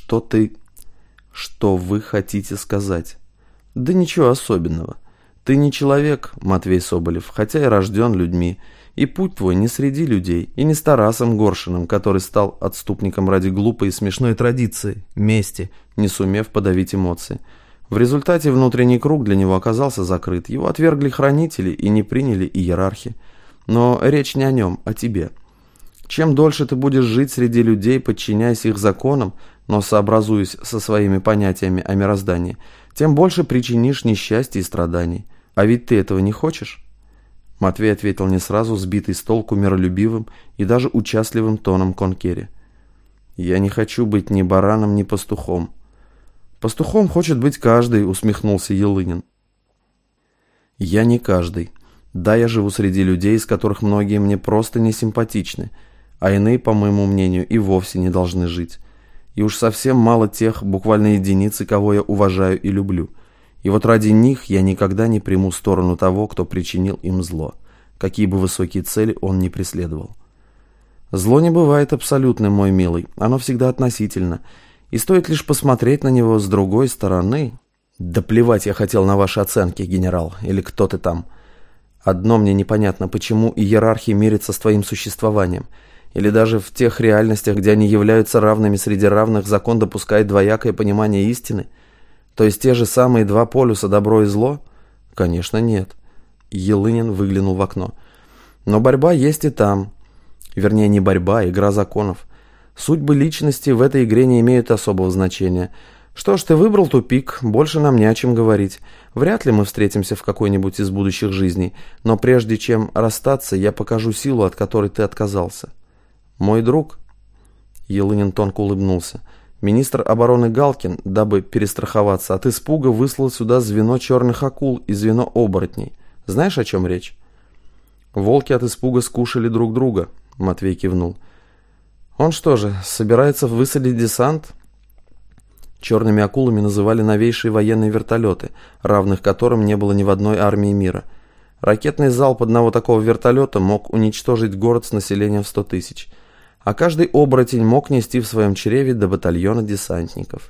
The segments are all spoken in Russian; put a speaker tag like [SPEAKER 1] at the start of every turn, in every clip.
[SPEAKER 1] Что вы хотите сказать? Да ничего особенного. Ты не человек, Матвей Соболев, хотя и рожден людьми. И путь твой не среди людей, и не с Тарасом Горшиным, который стал отступником ради глупой и смешной традиции, мести, не сумев подавить эмоции. В результате внутренний круг для него оказался закрыт. Его отвергли хранители и не приняли иерархи. Но речь не о нем, а тебе. Чем дольше ты будешь жить среди людей, подчиняясь их законам, но сообразуясь со своими понятиями о мироздании, тем больше причинишь несчастья и страданий. А ведь ты этого не хочешь? Матвей ответил не сразу, сбитый с толку миролюбивым и даже участливым тоном Конкери. «Я не хочу быть ни бараном, ни пастухом». «Пастухом хочет быть каждый», — усмехнулся Елынин. «Я не каждый. Да, я живу среди людей, из которых многие мне просто не симпатичны, а иные, по моему мнению, и вовсе не должны жить. И уж совсем мало тех, буквально единицы, кого я уважаю и люблю. И вот ради них я никогда не приму сторону того, кто причинил им зло, какие бы высокие цели он ни преследовал. Зло не бывает абсолютным, мой милый, оно всегда относительно, и стоит лишь посмотреть на него с другой стороны. Да плевать я хотел на ваши оценки, генерал, или кто ты там. Одно мне непонятно, почему иерархия мирится с твоим существованием, или даже в тех реальностях, где они являются равными среди равных, закон допускает двоякое понимание истины. То есть те же самые два полюса, добро и зло? Конечно, нет. Елынин выглянул в окно. Но борьба есть и там. Вернее, не борьба, а игра законов. Судьбы личности в этой игре не имеют особого значения. Что ж, ты выбрал тупик, больше нам не о чем говорить. Вряд ли мы встретимся в какой-нибудь из будущих жизней, но прежде чем расстаться, я покажу силу, от которой ты отказался. Мой друг? Елынин тонко улыбнулся. Министр обороны Галкин, дабы перестраховаться от испуга, выслал сюда звено черных акул и звено оборотней. Знаешь, о чем речь? Волки от испуга скушали друг друга, Матвей кивнул. Он что же, собирается высадить десант? Черными акулами называли новейшие военные вертолеты, равных которым не было ни в одной армии мира. Ракетный залп одного такого вертолета мог уничтожить город с населением в 100 тысяч. А каждый оборотень мог нести в своем чреве до батальона десантников.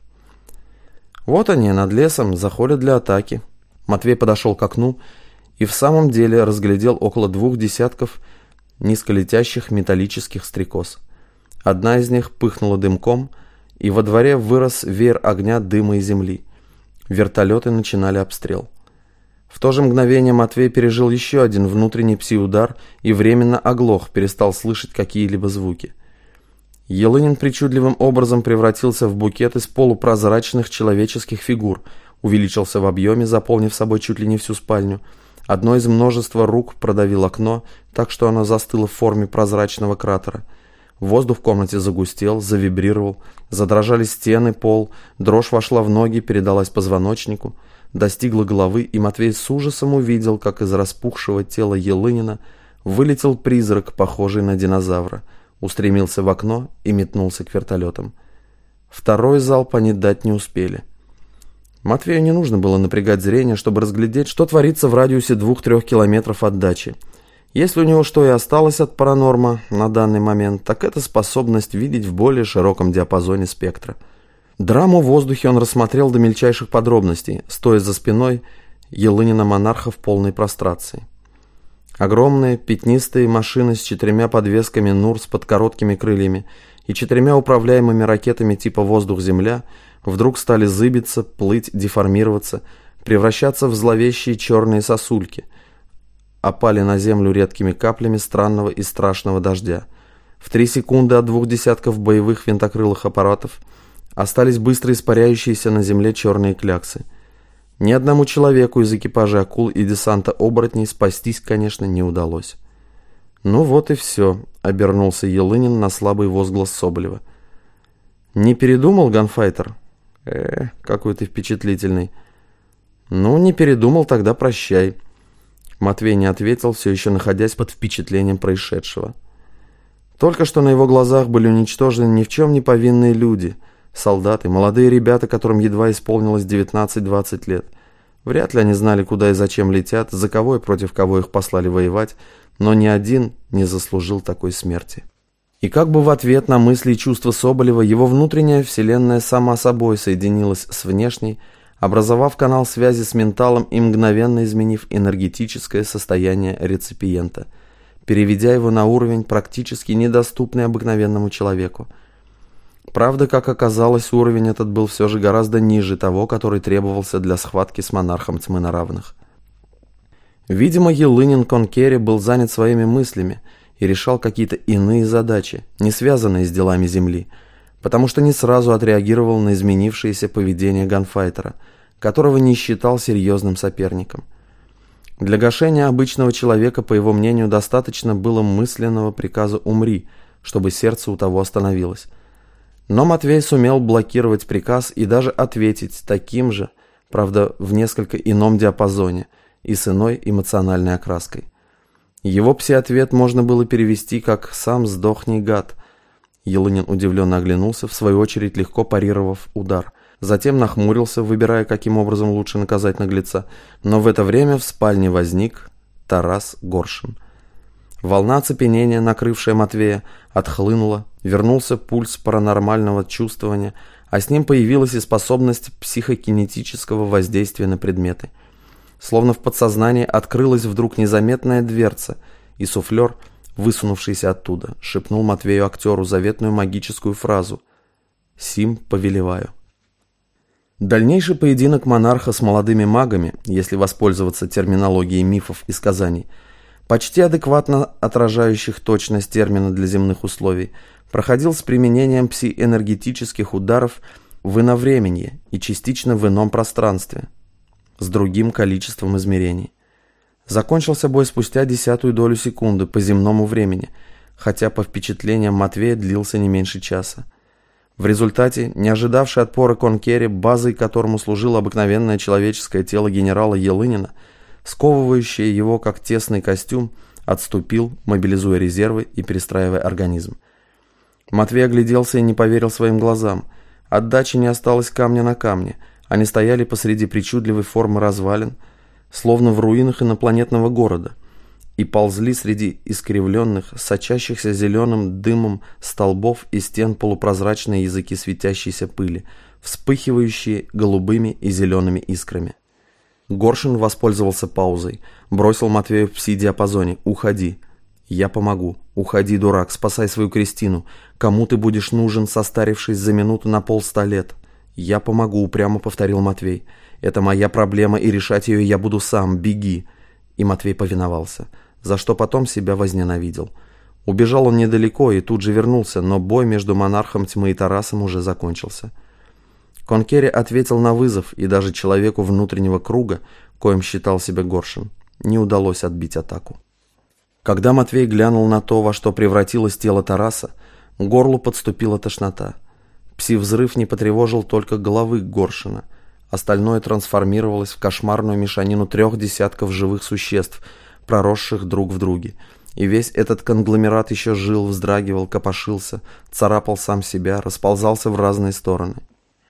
[SPEAKER 1] Вот они, над лесом, заходят для атаки. Матвей подошел к окну и в самом деле разглядел около 2 десятков низколетящих металлических стрекоз. Одна из них пыхнула дымком, и во дворе вырос веер огня, дыма и земли. Вертолеты начинали обстрел. В то же мгновение Матвей пережил еще один внутренний пси-удар и временно оглох, перестал слышать какие-либо звуки. Елынин причудливым образом превратился в букет из полупрозрачных человеческих фигур, увеличился в объеме, заполнив собой чуть ли не всю спальню. Одно из множества рук продавил окно, так что оно застыло в форме прозрачного кратера. Воздух в комнате загустел, завибрировал, задрожали стены, пол, дрожь вошла в ноги, передалась позвоночнику, достигла головы, и Матвей с ужасом увидел, как из распухшего тела Елынина вылетел призрак, похожий на динозавра, устремился в окно и метнулся к вертолетам. Второй залп они дать не успели. Матвею не нужно было напрягать зрение, чтобы разглядеть, что творится в радиусе 2-3 километров от дачи. Если у него что и осталось от паранорма на данный момент, так это способность видеть в более широком диапазоне спектра. Драму в воздухе он рассмотрел до мельчайших подробностей, стоя за спиной Елынина-монарха в полной прострации. Огромные пятнистые машины с 4 подвесками НУР под короткими крыльями и 4 управляемыми ракетами типа «Воздух-Земля» вдруг стали зыбиться, плыть, деформироваться, превращаться в зловещие черные сосульки, опали на землю редкими каплями странного и страшного дождя. В 3 секунды от 2 десятков боевых винтокрылых аппаратов остались быстро испаряющиеся на земле черные кляксы. Ни одному человеку из экипажа акул и десанта оборотней спастись, конечно, не удалось. «Ну вот и все», — обернулся Елынин на слабый возглас Соболева. «Не передумал, ганфайтер?» Какой ты впечатлительный». «Ну, не передумал, тогда прощай». Матвей не ответил, все еще находясь под впечатлением происшедшего. Только что на его глазах были уничтожены ни в чем не повинные люди, солдаты, молодые ребята, которым едва исполнилось 19-20 лет. Вряд ли они знали, куда и зачем летят, за кого и против кого их послали воевать, но ни один не заслужил такой смерти. И как бы в ответ на мысли и чувства Соболева его внутренняя вселенная сама собой соединилась с внешней, образовав канал связи с менталом и мгновенно изменив энергетическое состояние реципиента, переведя его на уровень, практически недоступный обыкновенному человеку. Правда, как оказалось, уровень этот был все же гораздо ниже того, который требовался для схватки с монархом тьмы на равных. Видимо, Елынин Конкери был занят своими мыслями и решал какие-то иные задачи, не связанные с делами Земли, потому что не сразу отреагировал на изменившееся поведение ганфайтера, которого не считал серьезным соперником. Для гашения обычного человека, по его мнению, достаточно было мысленного приказа «умри», чтобы сердце у того остановилось. Но Матвей сумел блокировать приказ и даже ответить таким же, правда, в несколько ином диапазоне и с иной эмоциональной окраской. Его пси-ответ можно было перевести как «сам сдохни, гад». Елынин удивленно оглянулся, в свою очередь легко парировав удар. Затем нахмурился, выбирая, каким образом лучше наказать наглеца. Но в это время в спальне возник Тарас Горшин. Волна оцепенения, накрывшая Матвея, отхлынула, вернулся пульс паранормального чувствования, а с ним появилась и способность психокинетического воздействия на предметы. Словно в подсознании открылась вдруг незаметная дверца, и суфлер, высунувшийся оттуда, шепнул Матвею-актеру заветную магическую фразу «Сим повелеваю». Дальнейший поединок монарха с молодыми магами, если воспользоваться терминологией мифов и сказаний, почти адекватно отражающих точность термина для земных условий, проходил с применением пси-энергетических ударов в иновременье и частично в ином пространстве, с другим количеством измерений. Закончился бой спустя 1/10 долю секунды по земному времени, хотя по впечатлениям Матвея длился не меньше часа. В результате, не ожидавший отпора Конкери, базой которому служило обыкновенное человеческое тело генерала Елынина, сковывающее его как тесный костюм, отступил, мобилизуя резервы и перестраивая организм. Матвей огляделся и не поверил своим глазам. От дачи не осталось камня на камне. Они стояли посреди причудливой формы развалин, словно в руинах инопланетного города, и ползли среди искривленных, сочащихся зеленым дымом столбов и стен полупрозрачные языки светящейся пыли, вспыхивающие голубыми и зелеными искрами. Горшин воспользовался паузой, бросил Матвею в пси-диапазоне: «Уходи». «Я помогу. Уходи, дурак, спасай свою Кристину. Кому ты будешь нужен, состарившись за минуту на 100 лет?» «Я помогу», — упрямо повторил Матвей. «Это моя проблема, и решать ее я буду сам. Беги». И Матвей повиновался, за что потом себя возненавидел. Убежал он недалеко и тут же вернулся, но бой между монархом тьмы и Тарасом уже закончился. Конкери ответил на вызов, и даже человеку внутреннего круга, коим считал себя Горшин, не удалось отбить атаку. Когда Матвей глянул на то, во что превратилось тело Тараса, к горлу подступила тошнота. Пси-взрыв не потревожил только головы Горшина. Остальное трансформировалось в кошмарную мешанину 3 десятков живых существ, проросших друг в друге. И весь этот конгломерат еще жил, вздрагивал, копошился, царапал сам себя, расползался в разные стороны.